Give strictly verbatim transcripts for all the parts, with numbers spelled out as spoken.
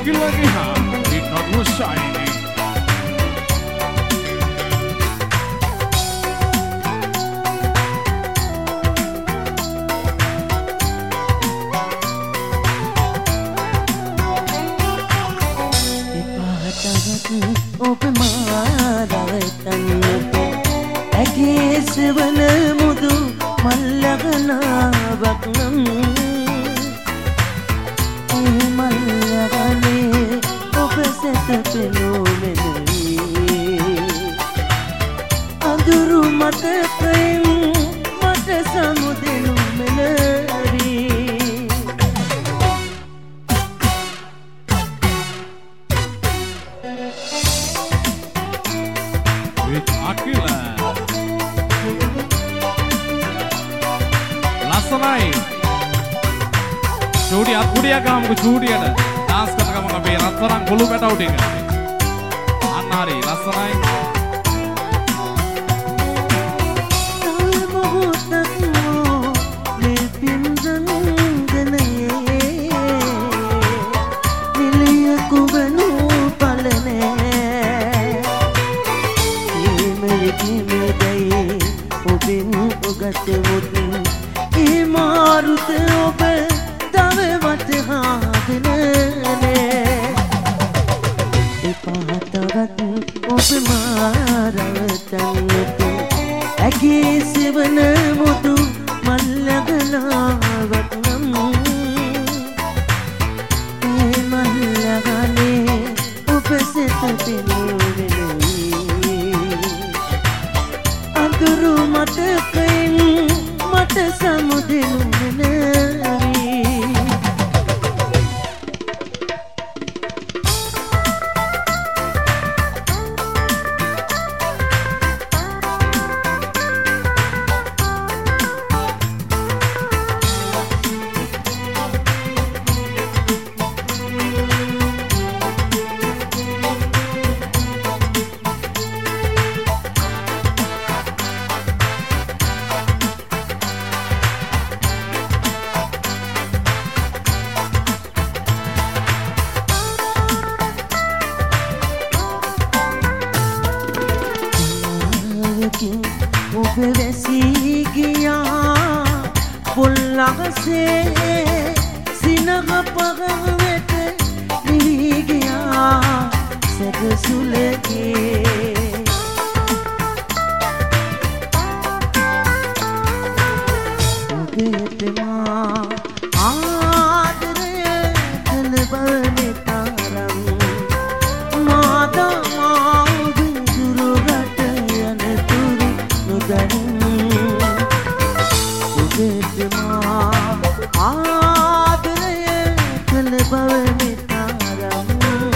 Akilagi ha, did not lose shiny. ඔබ මාරවතන්නට ඇගේ සෙවන මුදු මල්ලගනාවක් නම් ඒ මල්ලගනේ ඔබ සැත පෙනුමෙනවි අඳුරු මතකයෙන් මට සමුදෙනු මෙලවි Akila Lasanai Chudi akudiya gam ko chudiyata dance karana gam abe ratharang golu beta uti එක අන්න හරි ලස්සනයි ඉමාරුත ඔබ තවමත් හාදනනේ එපහතවත් ඔබ මාරවතන්නට ඇගේ සෙවන මුදු මල්ලගනාවක් නම් ඒ මල්ලගනේ ඔබ සෙත පෙනුමෙනවි අඳුරු මතකයෙන් මට සමුදෙනු මෙලවි ඔබ වැසී ගියා පොල්ලගසේ සිනහ පගවෙත නිවි ගියා සැදසුලගේ ඔබට මා ආදරය කළ බවනේ තරම් මාදමා දුරුරට යනතුරු ඔබට මා ආදරය කළ බවනේ තරම්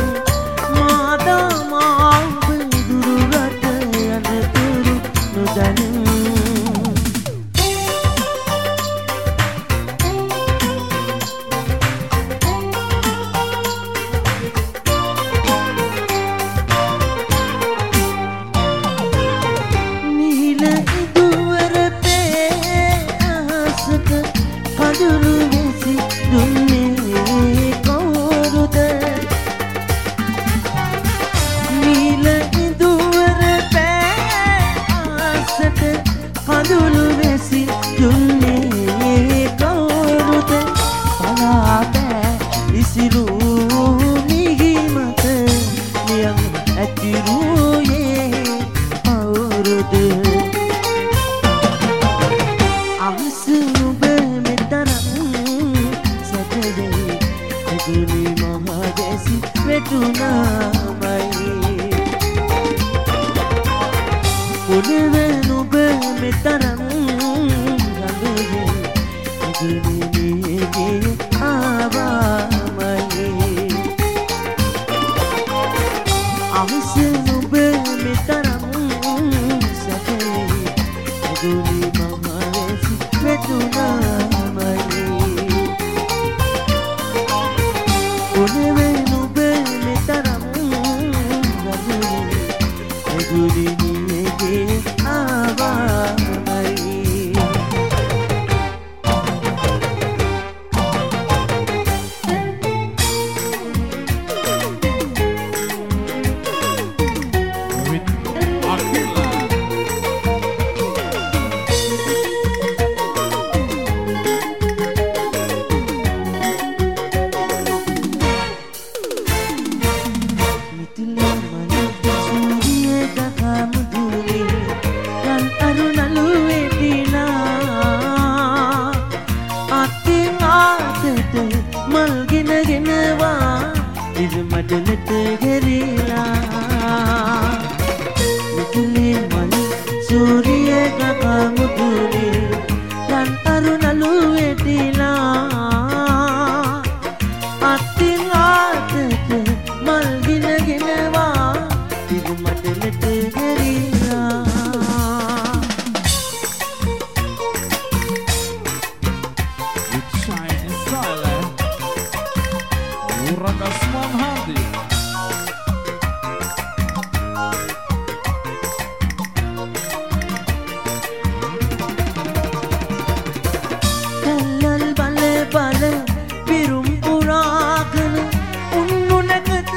මාදමා දුරුරට යනතුරු නොදනිමු ගැරීලා With shining silent Uragasman Hadi කල්ලල් බල බල පිරුම් පුරාගෙන උන්නු නැකත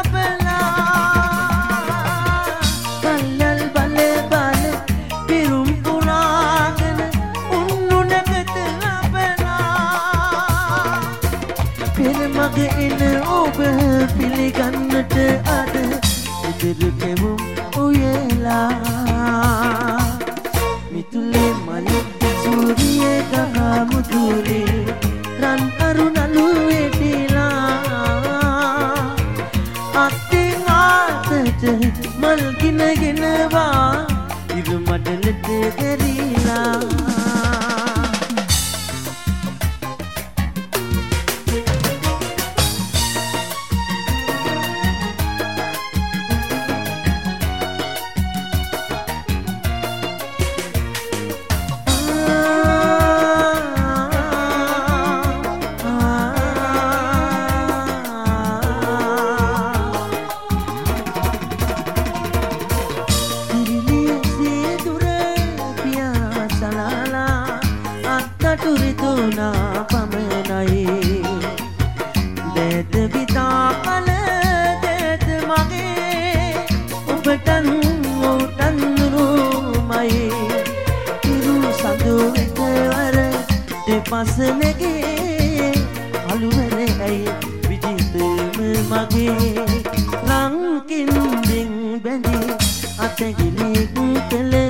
ලබලා කල්ලල් බල බල පිරුම් පුරාගෙන උන්නු නැකත ලබලා පෙර මග එන ඔබ පිළිගන්නට අද ඉදිරි කෙමුම් උයලා මිතුලේ මලේ සූරියේ ගහ මුදුනේ රන් අරුණලු වෙටිලා අත්තින් ආතට මල් ගිනගෙනවා ඉරු මඩලට දැරිලා තුරිතුනා පමණයි දේත විතා කල දේත මගේ ඔබටන් ඔවුටන් නුරුමයි ඉරු සඳු එකවර දෙපස නැගේ අලුවර ඇයි විජිතම මගේ රංකින් දින් බැඳි අතගිලි කළ